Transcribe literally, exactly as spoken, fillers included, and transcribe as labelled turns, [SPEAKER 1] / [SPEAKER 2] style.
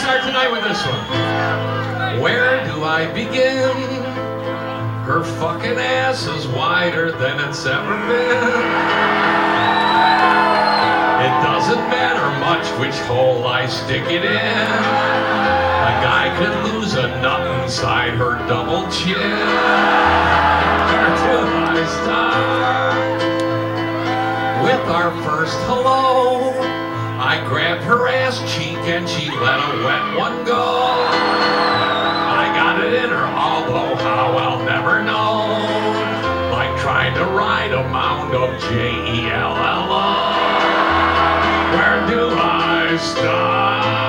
[SPEAKER 1] start tonight with this one. Where do I begin? Her fucking ass is wider than it's ever been. It doesn't matter much which hole I stick it in. A guy could lose a nut inside her double chin. Where do I start? With our first hello, I grabbed her ass cheek and she let a wet one go. I got it in her, although how I'll never know. Like trying to ride a mound of J E L L O. Where do I start?